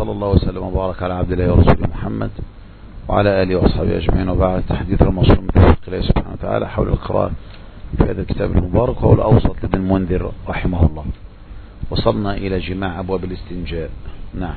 وصلى الله وسلم وبارك على عبد الله ورسوله محمد وعلى آله وأصحابه أجمعين. وبعد، تحديث المصروم بتوفيق الله سبحانه وتعالى حول القراءة في هذا الكتاب المبارك وهو الأوسط لابن المنذر رحمه الله. وصلنا إلى جماع أبواب الاستنجاء. نعم.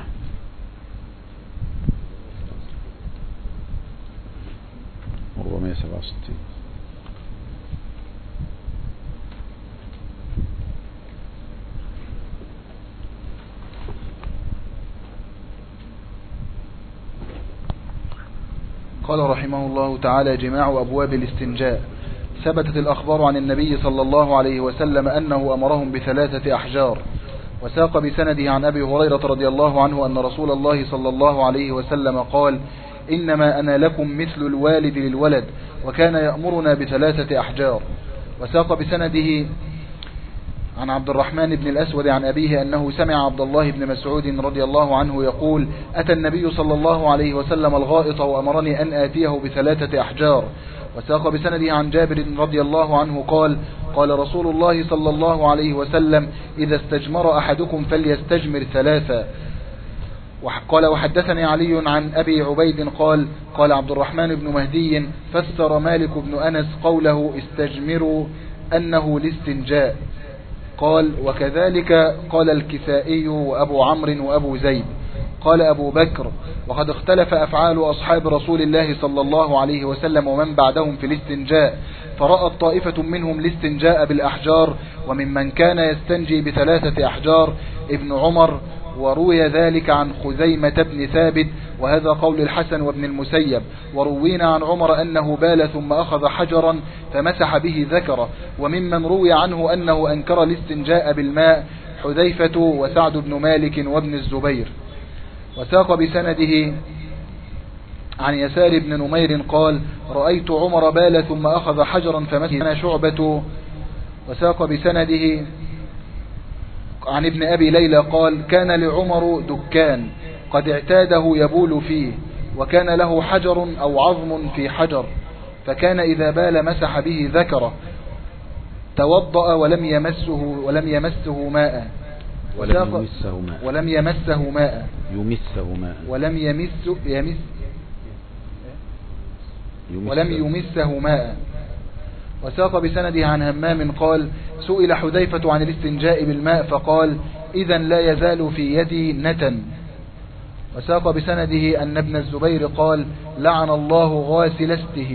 قال رحمه الله تعالى: جماع أبواب الاستنجاء. ثبتت الأخبار عن النبي صلى الله عليه وسلم أنه أمرهم ب3 أحجار. وساق بسنده عن أبي هريرة رضي الله عنه أن رسول الله صلى الله عليه وسلم قال: إنما أنا لكم مثل الوالد للولد، وكان يأمرنا ب3 أحجار. وساق بسنده عن عبد الرحمن بن الأسود عن أبيه أنه سمع عبد الله بن مسعود رضي الله عنه يقول: أتى النبي صلى الله عليه وسلم الغائط وأمرني أن آتيه ب3 أحجار. وساق بسنده عن جابر رضي الله عنه قال: قال رسول الله صلى الله عليه وسلم: إذا استجمر أحدكم فليستجمر 3. قال: وحدثني علي عن أبي عبيد قال: قال عبد الرحمن بن مهدي: فسر مالك بن أنس قوله استجمروا أنه الاستنجاء. قال: وكذلك قال الكسائي وأبو عمرو وأبو زيد. قال أبو بكر: وقد اختلف أفعال أصحاب رسول الله صلى الله عليه وسلم ومن بعدهم في الاستنجاء، فرأت طائفة منهم الاستنجاء بالأحجار، وممن كان يستنجي ب3 أحجار ابن عمر، وروي ذلك عن خزيمة بن ثابت، وهذا قول الحسن وابن المسيب. وروينا عن عمر أنه بال ثم أخذ حجرا فمسح به ذكره. وممن روي عنه أنه أنكر الاستنجاء بالماء حذيفة وسعد بن مالك وابن الزبير. وساق بسنده عن يسار بن نمير قال: رأيت عمر بال ثم أخذ حجرا فمسح شعبة. وساق بسنده عن ابن أبي ليلى قال: كان لعمر دكان قد اعتاده يبول فيه، وكان له حجر أو عظم في حجر، فكان إذا بال مسح به ذكره، توضأ ولم يمسه ماء. وساق بسنده عن همام قال: سئل حذيفة عن الاستنجاء بالماء فقال: إذا لا يزال في يدي نتن. وساق بسنده أن ابن الزبير قال: لعن الله غاسلسته.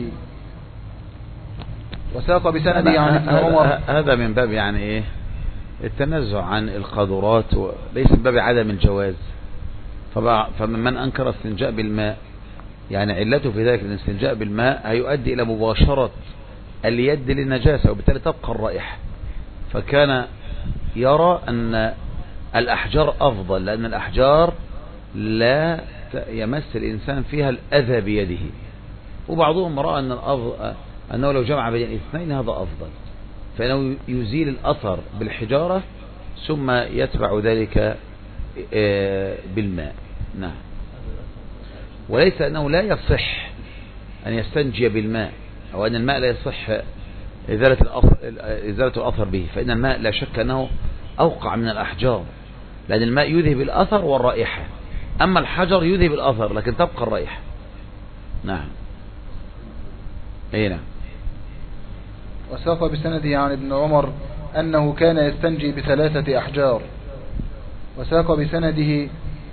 وساق بسنده عن ابن عمر. هذا من باب يعني ايه التنزع عن القاذورات، وليس من باب عدم الجواز. فمن أنكر الاستنجاء بالماء يعني علته في ذلك الاستنجاء بالماء هيؤدي إلى مباشرة اليد للنجاسة، وبالتالي تبقى الرائحة. فكان يرى أن الأحجار أفضل، لأن الأحجار لا يمس الإنسان فيها الأذى بيده. وبعضهم رأى أنه لو جمع بين الاثنين هذا أفضل، فإنه يزيل الأثر بالحجارة ثم يتبع ذلك بالماء. نعم. وليس أنه لا يصح أن يستنجي بالماء، أو أن الماء لا يصح إزالة الأثر به، فإن الماء لا شك أنه أوقع من الأحجار، لأن الماء يذهب الأثر والرائحة، أما الحجر يذهب الأثر لكن تبقى الرائحة. نعم. أي نعم. وساق بسنده عن ابن عمر أنه كان يستنجي ب3 أحجار. وساق بسنده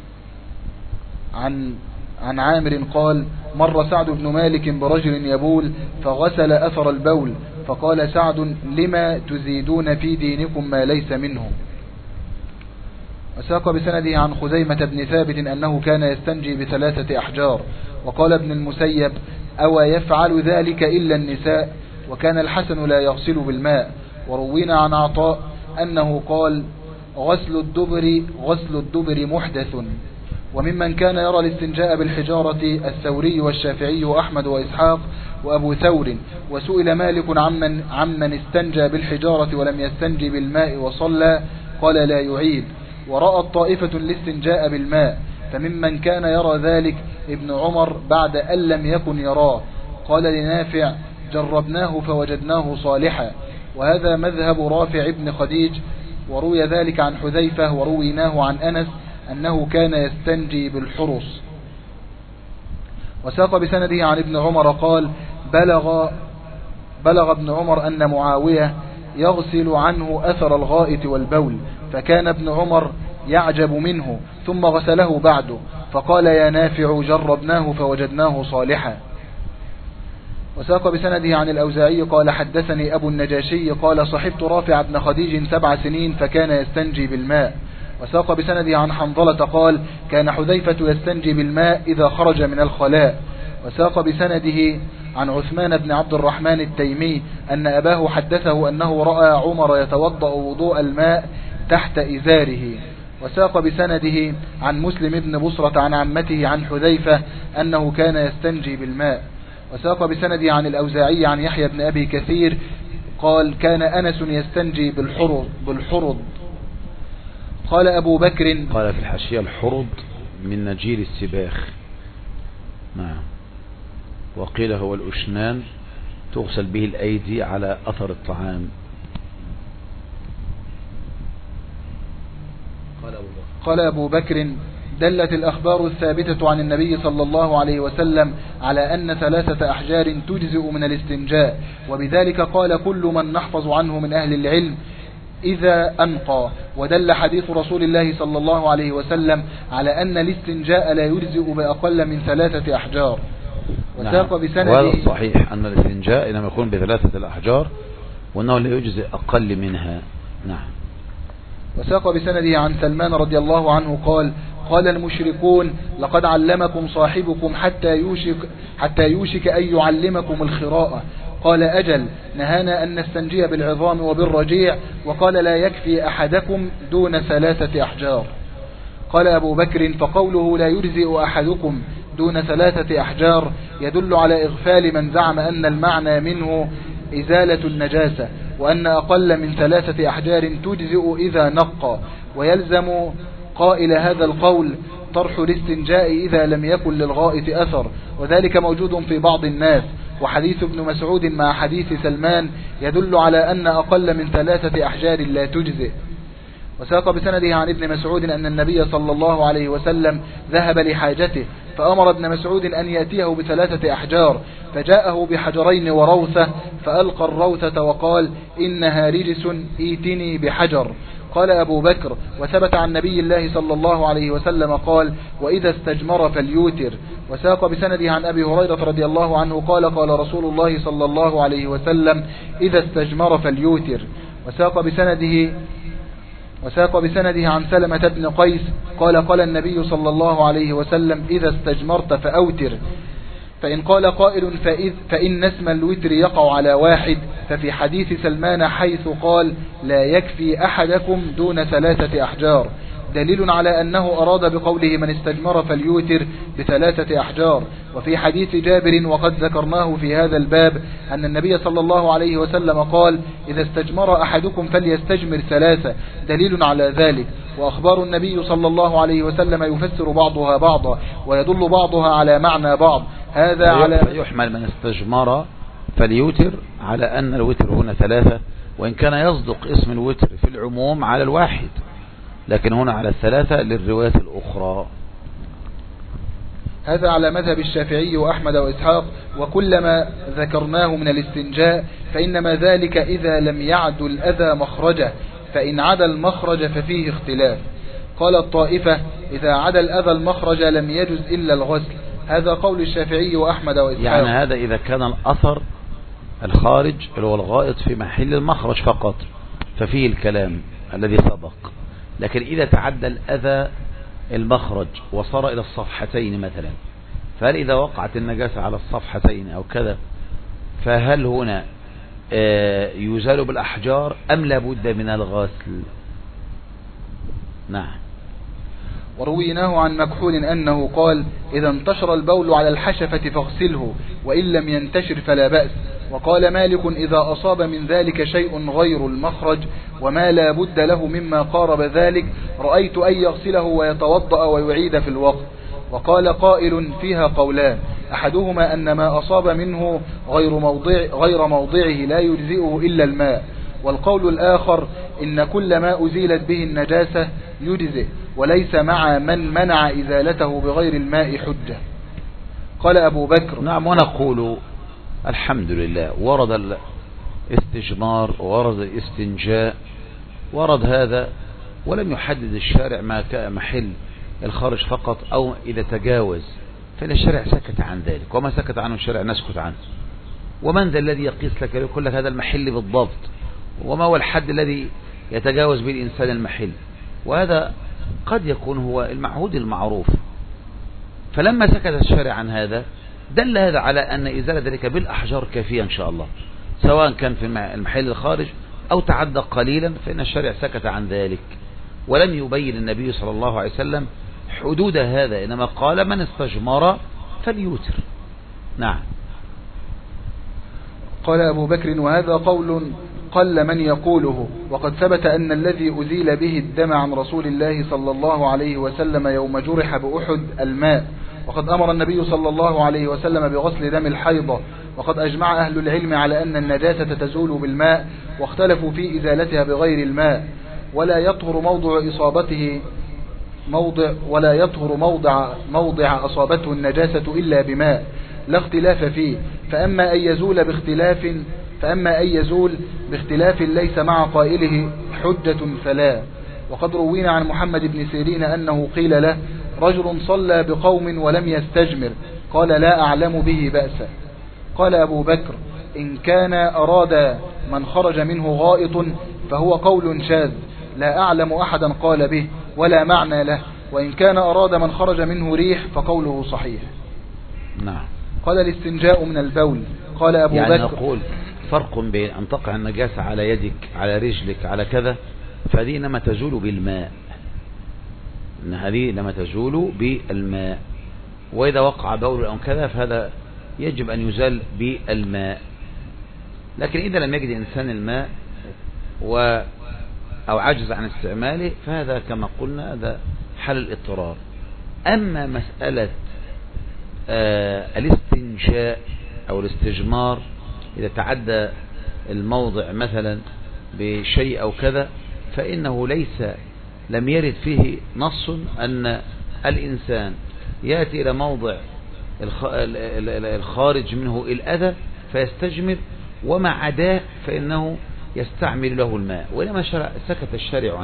عن عامر قال: مر سعد بن مالك برجل يبول فغسل أثر البول، فقال سعد: لما تزيدون في دينكم ما ليس منه. وساق بسنده عن خزيمة بن ثابت أنه كان يستنجي ب3 أحجار. وقال ابن المسيب: أو يفعل ذلك إلا النساء، وكان الحسن لا يغسل بالماء. وروينا عن عطاء أنه قال: غسل الدبر محدث. وممن كان يرى الاستنجاء بالحجارة الثوري والشافعي وأحمد وإسحاق وأبو ثور. وسئل مالك عمن استنجى بالحجارة ولم يستنجي بالماء وصلى، قال: لا يعيد. ورأت طائفة الاستنجاء بالماء، فممن كان يرى ذلك ابن عمر بعد أن لم يكن يراه. قال لنافع: جربناه فوجدناه صالحا. وهذا مذهب رافع بن خديج، وروي ذلك عن حذيفة، ورويناه عن أنس أنه كان يستنجي بالحرص. وساق بسنده عن ابن عمر قال بلغ ابن عمر أن معاوية يغسل عنه أثر الغائط والبول، فكان ابن عمر يعجب منه، ثم غسله بعده فقال يا نافع جربناه فوجدناه صالحا. وساق بسنده عن الأوزاعي قال حدثني أبو النجاشي قال صحبت رافع بن خديج 7 سنين فكان يستنجي بالماء. وساق بسنده عن حنظلة قال كان حذيفة يستنجي بالماء إذا خرج من الخلاء. وساق بسنده عن عثمان بن عبد الرحمن التيمي أن أباه حدثه أنه رأى عمر يتوضأ وضوء الماء تحت إزاره. وساق بسنده عن مسلم بن بصرة عن عمته عن حذيفة أنه كان يستنجي بالماء. وساق بسنده عن الأوزاعي عن يحيى بن أبي كثير قال كان أنس يستنجي بالحرض. قال أبو بكر قال في الحاشية الحرض من نجير السباخ. نعم. وقيل هو الأشنان تغسل به الأيدي على أثر الطعام. قال أبو بكر دلت الأخبار الثابتة عن النبي صلى الله عليه وسلم على أن 3 أحجار تجزئ من الاستنجاء، وبذلك قال كل من نحفظ عنه من أهل العلم إذا أنقى. ودل حديث رسول الله صلى الله عليه وسلم على أن الاستنجاء لا يجزئ بأقل من 3 أحجار. وساق بسنده وهذا الصحيح أن الاستنجاء إنما يكون ب3 الأحجار وأنه لا يجزئ أقل منها. نعم. وساق بسنده عن سلمان رضي الله عنه قال المشركون لقد علمكم صاحبكم حتى يوشك أن يعلمكم الخراءة. قال أجل نهانا أن نستنجي بالعظام وبالرجيع، وقال لا يكفي أحدكم دون 3 أحجار. قال أبو بكر فقوله لا يجزئ أحدكم دون 3 أحجار يدل على إغفال من زعم أن المعنى منه إزالة النجاسة، وأن أقل من 3 أحجار تجزئ إذا نقى، ويلزم قائل هذا القول طرح الاستنجاء إذا لم يكن للغائط أثر، وذلك موجود في بعض الناس. وحديث ابن مسعود مع حديث سلمان يدل على أن أقل من 3 أحجار لا تجزئ. وساق بسنده عن ابن مسعود أن النبي صلى الله عليه وسلم ذهب لحاجته فأمر ابن مسعود أن يأتيه ب3 أحجار، فجاءه بحجرين وروثة، فألقى الروثة وقال إنها رجس إيتني بحجر. قال أبو بكر وثبت عن نبي الله صلى الله عليه وسلم قال وإذا استجمر فليوتر. وساق بسنده عن أبي هريرة رضي الله عنه قال رسول الله صلى الله عليه وسلم إذا استجمر فليوتر. وساق بسنده عن سلمة بن قيس قال النبي صلى الله عليه وسلم إذا استجمرت فأوتر. فإن قال قائل فإن اسم الوتر يقع على واحد، ففي حديث سلمان حيث قال لا يكفي أحدكم دون 3 أحجار دليل على أنه أراد بقوله من استجمر فليوتر ب3 أحجار. وفي حديث جابر وقد ذكرناه في هذا الباب أن النبي صلى الله عليه وسلم قال إذا استجمر أحدكم فليستجمر 3 دليل على ذلك. وأخبار النبي صلى الله عليه وسلم يفسر بعضها بعضا ويدل بعضها على معنى بعض. هذا على يحمل من استجمر فليوتر على أن الوتر هنا 3، وإن كان يصدق اسم الوتر في العموم على الواحد، لكن هنا على 3 للروايات الأخرى. هذا على مذهب الشافعي وأحمد وإسحاق. وكلما ذكرناه من الاستنجاء فإنما ذلك إذا لم يعد الأذى مخرجه، فإن عدا المخرج ففيه اختلاف. قال الطائفة إذا عدا الأذى المخرج لم يجز إلا الغسل. هذا قول الشافعي وأحمد وإسحاق. يعني هذا إذا كان الأثر الخارج اللي هو الغائط في محل المخرج فقط ففيه الكلام الذي سبق، لكن إذا تعدى الأذى المخرج وصار إلى الصفحتين مثلا، فهل إذا وقعت النجاسة على الصفحتين أو كذا فهل هنا يزال بالأحجار أم لابد من الغسل؟ نعم. ورويناه عن مكحول أنه قال إذا انتشر البول على الحشفة فاغسله، وإن لم ينتشر فلا بأس. وقال مالك إذا أصاب من ذلك شيء غير المخرج وما لا بد له مما قارب ذلك رأيت أن يغسله ويتوضأ ويعيد في الوقت. وقال قائل فيها قولان، أحدهما أن ما أصاب منه غير موضعه لا يجزئه إلا الماء، والقول الآخر إن كل ما أزيلت به النجاسة يجزئ. وليس مع من منع إزالته بغير الماء حجة. قال أبو بكر: نعم. ونقول الحمد لله، ورد الاستجمار ورد الاستنجاء، ورد هذا، ولم يحدد الشارع ما محل الخارج فقط، أو إذا تجاوز فإن الشارع سكت عن ذلك، وما سكت عنه الشارع نسكت عنه. ومن ذا الذي يقيس لك يقول لك هذا المحل بالضبط، وما هو الحد الذي يتجاوز به الإنسان المحل؟ وهذا قد يكون هو المعهود المعروف. فلما سكت الشارع عن هذا دل هذا على أن إزالة ذلك بالأحجار كافية إن شاء الله، سواء كان في المحل الخارج أو تعدى قليلا، فإن الشارع سكت عن ذلك، ولم يبين النبي صلى الله عليه وسلم حدود هذا، إنما قال: من استجمر فليوتر. نعم. قال أبو بكر: وهذا قول قل من يقوله، وقد ثبت أن الذي أزيل به الدم عن رسول الله صلى الله عليه وسلم يوم جرح بأحد الماء، وقد أمر النبي صلى الله عليه وسلم بغسل دم الحيضة، وقد أجمع أهل العلم على أن النجاسة تزول بالماء، واختلفوا في إزالتها بغير الماء، ولا يطهر موضع أصابته النجاسة إلا بماء، لا اختلاف فيه. فأما أن يزول باختلاف ليس مع قائله حجة فلا. وقد روينا عن محمد بن سيرين أنه قيل له: رجل صلى بقوم ولم يستجمر، قال: لا أعلم به بأسا. قال أبو بكر: إن كان أراد من خرج منه غائط فهو قول شاذ، لا أعلم أحدا قال به ولا معنى له، وإن كان أراد من خرج منه ريح فقوله صحيح. نعم. قال: الاستنجاء من البول. قال أبو بكر: نقول فرق بين أن تقع النجاسة على يدك، على رجلك، على كذا، فهذه لما تزول بالماء، إن هذه لما تزول بالماء، وإذا وقع بول أو كذا فهذا يجب أن يزال بالماء. لكن إذا لم يجد إنسان الماء أو عجز عن استعماله فهذا كما قلنا هذا حل الاضطرار. أما مسألة الاستنشاء أو الاستجمار إذا تعدى الموضع مثلا بشيء أو كذا، فإنه لم يرد فيه نص أن الإنسان يأتي إلى موضع الخارج منه الأذى فيستجمر، وما عداه فإنه يستعمل له الماء. وإنما سكت الشارع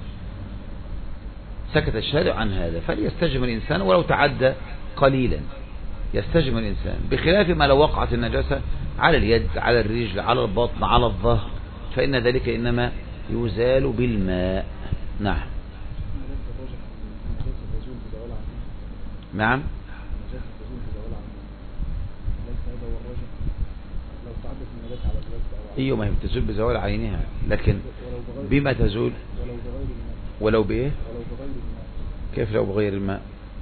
عن هذا، فليستجمر الإنسان ولو تعدى قليلا، يستجمر الإنسان، بخلاف ما لو وقعت النجاسة على اليد، على الرجل، على البطن، على الظهر، فإن ذلك إنما يزال بالماء. نعم. نعم. ايوه، ما هي بتزول بزوال عينها، لكن بما تزول؟ ولو بإيه؟ كيف لو بغير الماء؟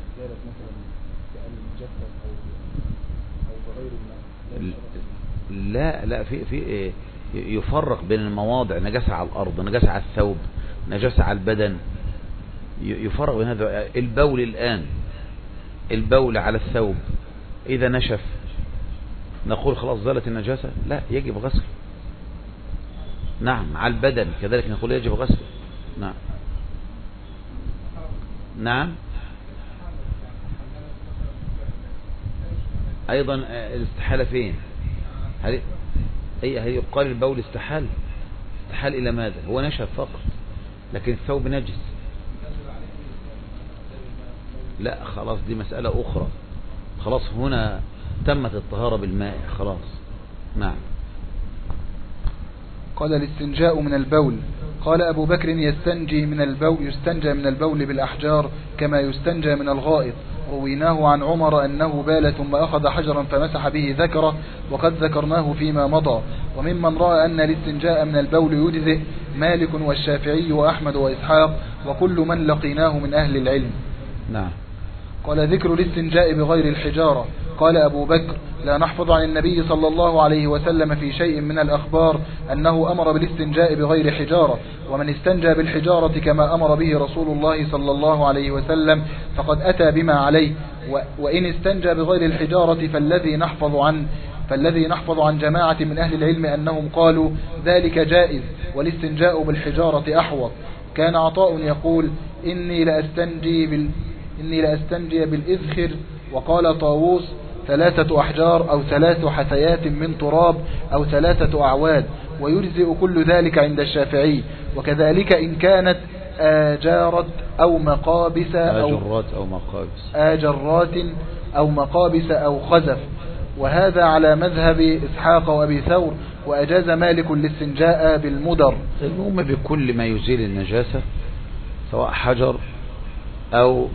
لا في يفرق بين المواضع، نجاسة على الأرض، نجاسة على الثوب، نجاسة على البدن، يفرق بين هذا. البول الآن، البول على الثوب إذا نشف نقول خلاص زالت النجاسة؟ لا، يجب غسله. نعم. على البدن كذلك نقول يجب غسله. نعم. نعم. أيضا الاستحالة فين؟ هل يقال البول استحال إلى ماذا؟ هو نشف فقط، لكن الثوب نجس. لا خلاص، دي مسألة أخرى. خلاص هنا تمت الطهارة بالماء خلاص. نعم. قال: الاستنجاء من البول. قال أبو بكر: يستنجى من البول بالأحجار كما يستنجى من الغائط. رويناه عن عمر أنه بال ثم أخذ حجرا فمسح به ذكره، وقد ذكرناه فيما مضى. وممن رأى أن الاستنجاء من البول يجزئ مالك والشافعي وأحمد وإسحاق وكل من لقيناه من أهل العلم. نعم. قال: ذكر الاستنجاء بغير الحجارة. قال أبو بكر: لا نحفظ عن النبي صلى الله عليه وسلم في شيء من الأخبار أنه أمر بالاستنجاء بغير حجارة، ومن استنجى بالحجارة كما أمر به رسول الله صلى الله عليه وسلم فقد أتى بما عليه. وإن استنجى بغير الحجارة فالذي نحفظ عن جماعة من أهل العلم أنهم قالوا ذلك جائز، والاستنجاء بالحجارة أحوط. كان عطاء يقول: إني لأستنجي بالإذخر. وقال طاووس 3 أحجار أو 3 حثيات من تراب أو 3 أعواد، ويجزئ كل ذلك عند الشافعي. وكذلك إن كانت آجرات أو مقابس أو مقابس أو خزف. وهذا على مذهب إسحاق وأبي ثور، وأجاز مالك الاستنجاء بالمدر. المهم بكل ما يزيل النجاسة سواء حجر أو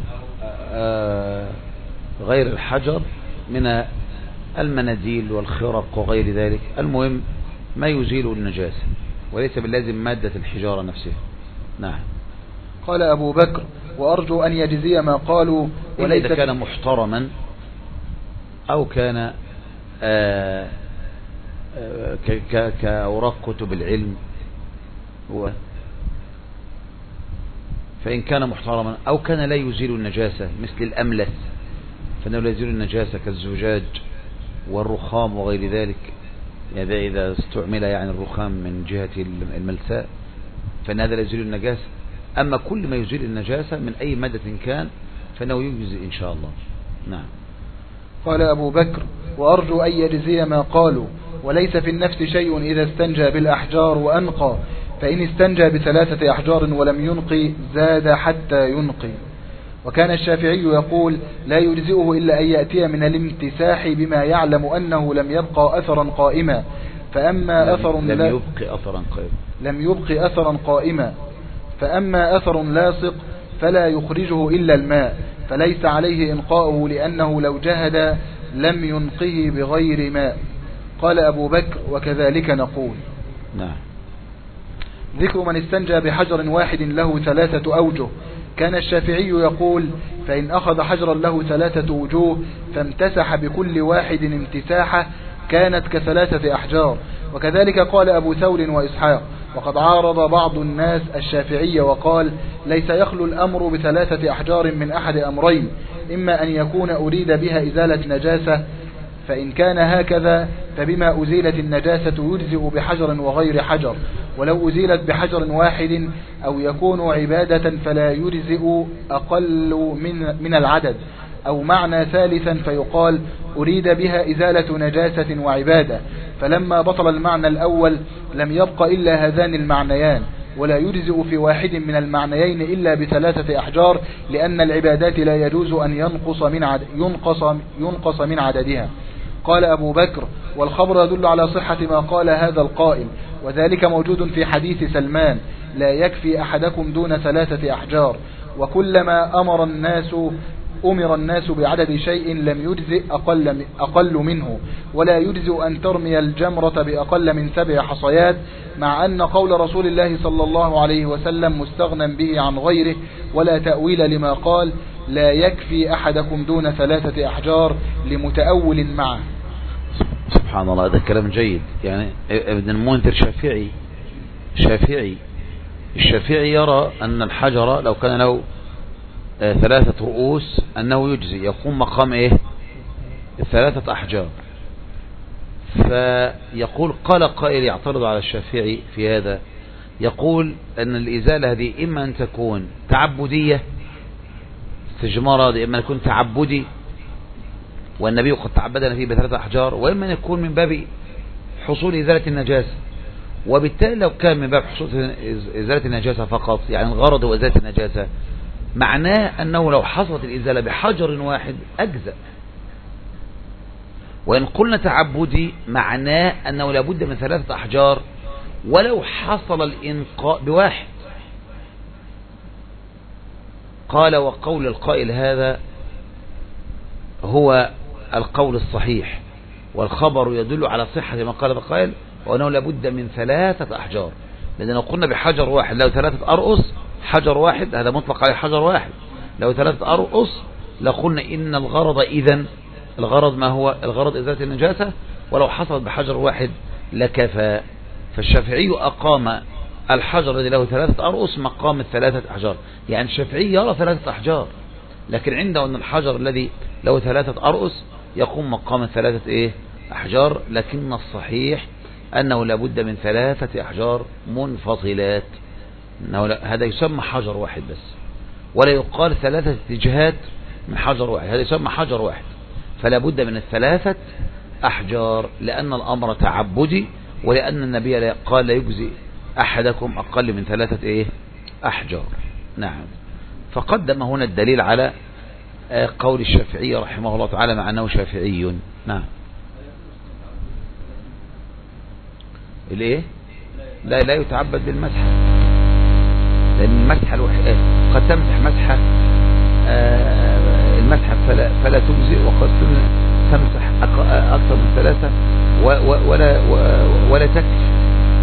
غير الحجر من المناديل والخرق وغير ذلك، المهم ما يزيل النجاسة وليس باللازم مادة الحجارة نفسها. نعم. قال أبو بكر: وأرجو أن يجزي ما قالوا، وليس إذا كان محترما أو كان كأوراق كتب العلم، هو فإن كان محترما أو كان لا يزيل النجاسة مثل الأملس فإنه لا يزيل النجاسة كالزجاج والرخام وغير ذلك، يعني إذا استعمل يعني الرخام من جهة الملساء فإن هذا لا يزيل النجاسة. أما كل ما يزيل النجاسة من أي مادة كان فإنه يجزي إن شاء الله. نعم. قال أبو بكر: وأرجو أن يجزي ما قالوا، وليس في النفس شيء إذا استنجى بالأحجار وأنقى، فإن استنجى ب3 أحجار ولم ينقي زاد حتى ينقي. وكان الشافعي يقول: لا يجزئه إلا أن يأتي من الامتساح بما يعلم أنه لم يبقى أثرا قائما، فأما فأما أثر لاصق فلا يخرجه إلا الماء، فليس عليه إنقاؤه لأنه لو جهد لم ينقه بغير ماء. قال أبو بكر: وكذلك نقول. نعم. ذكر من استنجى بحجر واحد له 3 أوجه. كان الشافعي يقول: فإن أخذ حجرا له 3 وجوه فامتسح بكل واحد امتساحة كانت ك3 أحجار. وكذلك قال أبو ثور وإسحاق. وقد عارض بعض الناس الشافعي وقال: ليس يخلو الأمر ب3 أحجار من أحد أمرين، إما أن يكون أريد بها إزالة نجاسة، فإن كان هكذا فبما أزيلت النجاسة يجزئ بحجر وغير حجر، ولو أزيلت بحجر واحد أو يكون عبادة فلا يجزئ أقل من العدد. أو معنى ثالثا فيقال: أريد بها إزالة نجاسة وعبادة، فلما بطل المعنى الأول لم يبق إلا هذان المعنيان، ولا يجزئ في واحد من المعنيين إلا ب3 أحجار، لأن العبادات لا يجوز أن ينقص من عددها. قال أبو بكر: والخبر يدل على صحة ما قال هذا القائل، وذلك موجود في حديث سلمان: لا يكفي أحدكم دون 3 أحجار. وكلما أمر الناس بعدد شيء لم يجزئ أقل منه، ولا يجزئ أن ترمي الجمرة بأقل من 7 حصيات، مع أن قول رسول الله صلى الله عليه وسلم مستغنى به عن غيره، ولا تأويل لما قال: لا يكفي أحدكم دون 3 أحجار لمتأول معه. سبحان الله، هذا كلام جيد. يعني ابن المنذر الشافعي يرى أن الحجر لو كان له 3 رؤوس أنه يجزي، يقوم مقام 3 أحجار. فيقول قال قائل يعترض على الشافعي في هذا، يقول أن الإزالة هذه إما أن تكون تعبدية، استجمار هذه إما أن يكون تعبدي والنبي قد تعبدنا فيه ب3 أحجار، وإما أن يكون من باب حصول إزالة النجاسة. وبالتالي لو كان من باب حصول إزالة النجاسة فقط، يعني الغرض هو إزالة النجاسة، معناه أنه لو حصلت الإزالة بحجر واحد أجزأ. وإن قلنا تعبدي معناه أنه لابد من 3 أحجار ولو حصل الإنقاء بواحد. قال: وقول القائل هذا هو القول الصحيح، والخبر يدل على صحة ما قال القائل، وأنه لابد من 3 أحجار. لأن لو قلنا بحجر واحد له 3 أرؤس، حجر واحد هذا مطلق عليه حجر واحد، لو 3 أرؤس لقلنا إن الغرض إذن الغرض ما هو الغرض إزالة النجاسة، ولو حصل بحجر واحد لكفى. فالشافعي أقام الحجر الذي له 3 أرؤس مقام 3 أحجار. يعني الشافعي يرى 3 أحجار، لكن عنده أن الحجر الذي له 3 أرؤس يقوم مقام 3 أحجار. لكن الصحيح أنه لابد من 3 أحجار منفصلات، أنه هذا يسمى حجر واحد بس. ولا يقال 3 اتجاهات من حجر واحد، هذا يسمى حجر واحد. فلا بد من 3 أحجار، لأن الأمر تعبدي، ولأن النبي قال لا يجزي أحدكم أقل من 3 أحجار. نعم. فقدم هنا الدليل على قول الشافعي رحمه الله تعالى مع أنه شافعي. نعم. لا يتعبد بالمسح، لأن المسح قد تمسح مسحة المسح فلا تجزئ، وقد تمسح أكثر من 3 ولا تكفي.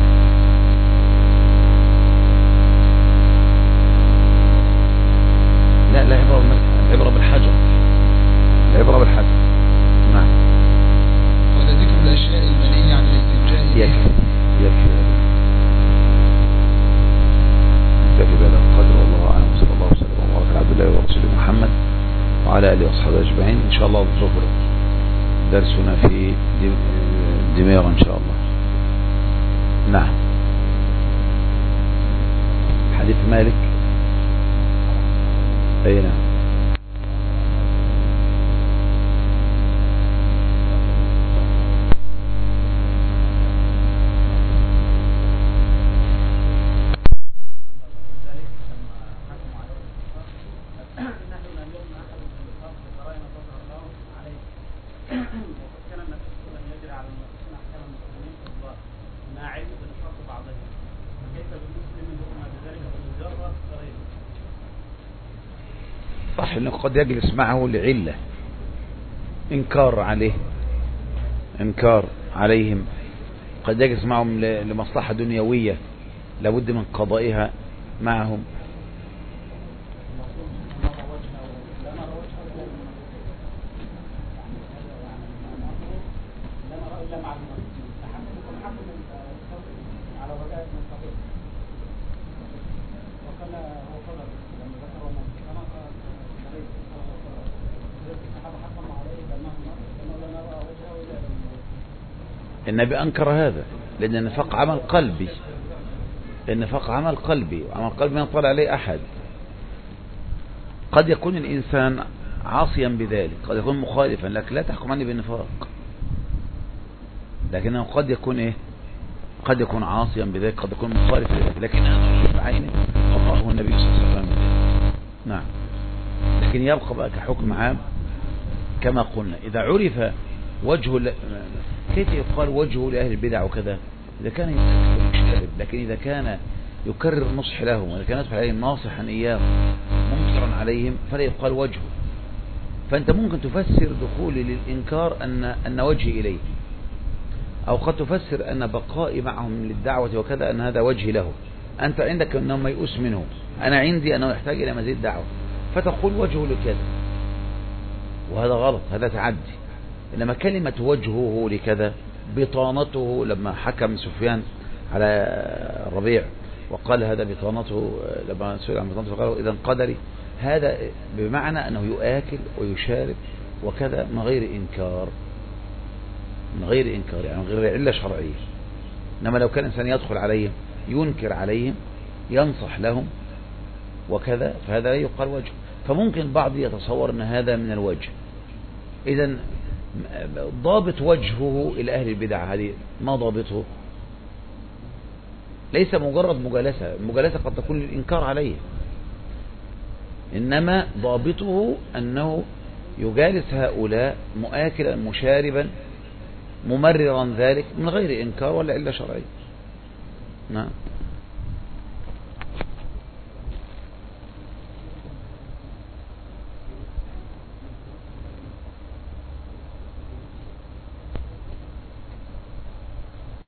لا عبرة بالمسح، العبرة بالحجر، العبرة بالحجر. نعم. ولا ذكر الأشياء المنهية عن الاستنجاء يكفي بهذا القدر، والله أعلم. صلى الله وسلم وبارك على عبد الله ورسوله محمد وعلى آله وصحبه أجمعين. إن شاء الله الظهر درسنا في دمياط إن شاء الله. نعم. حديث مالك. أي نعم. صح انه قد يجلس معه لعلة، انكار عليهم، قد يجلس معهم لمصلحة دنيوية لابد من قضائها معهم. النبي أنكر هذا، لأن النفاق عمل قلبي، وعمل قلبي ما يطلع عليه أحد. قد يكون الإنسان عاصيا بذلك، قد يكون مخالفا، لكن لا تحكم عني بالنفاق، لكنه قد يكون قد يكون عاصيا بذلك، قد يكون مخالفا بذلك، لكن هذا رجل بعينه الله النبي صلى الله عليه وسلم. نعم. لكن يبقى بقى كحكم عام كما قلنا، إذا عرف وجه كيف يقال وجهه لأهل البدع وكذا؟ إذا كان يشترب، لكن إذا كان يكرر النصح لهم، وإذا كان يدخل عليهم ناصحا إياهم منكرا عليهم، فلا يقال وجهه. فأنت ممكن تفسر دخولي للإنكار أن وجهي إليه، أو قد تفسر أن بقائي معهم للدعوة وكذا أن هذا وجهي له. أنت عندك أنه ميؤوس منه، أنا عندي أنه يحتاج إلى مزيد دعوة، فتقول وجهه لكذا، وهذا غلط، هذا تعدي. إنما كلمة وجهه لكذا، بطانته، لما حكم سفيان على الربيع وقال هذا بطانته، لما سئل عن بطانته قال إذا قدري، هذا بمعنى أنه يؤكل ويشارب وكذا من غير إنكار، يعني من غير علة شرعية. إنما لو كان إنسان يدخل عليهم ينكر عليهم ينصح لهم وكذا، فهذا لا يقال وجه. فممكن البعض يتصور أن هذا من الوجه. إذن ضابط وجهه إلى أهل البدع هذه ما ضابطه؟ ليس مجرد مجالسة، المجالسة قد تكون للإنكار عليه، إنما ضابطه أنه يجالس هؤلاء مؤكلا مشاربا ممررا ذلك من غير إنكار ولا إلا شرعي. نعم.